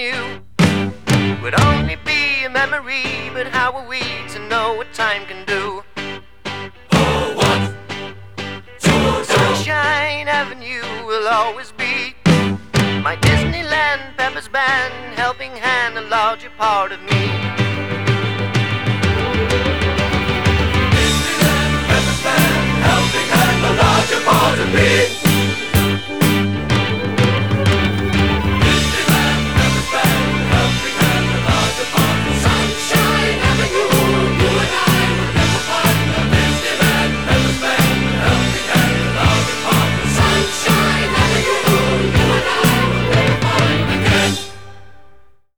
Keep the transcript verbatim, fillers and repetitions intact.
you would only be a memory, but how are we to know what time can do? Oh, what to do? Sunshine Avenue will always be my Disneyland, Pepper's Band, helping hand, a larger part of me.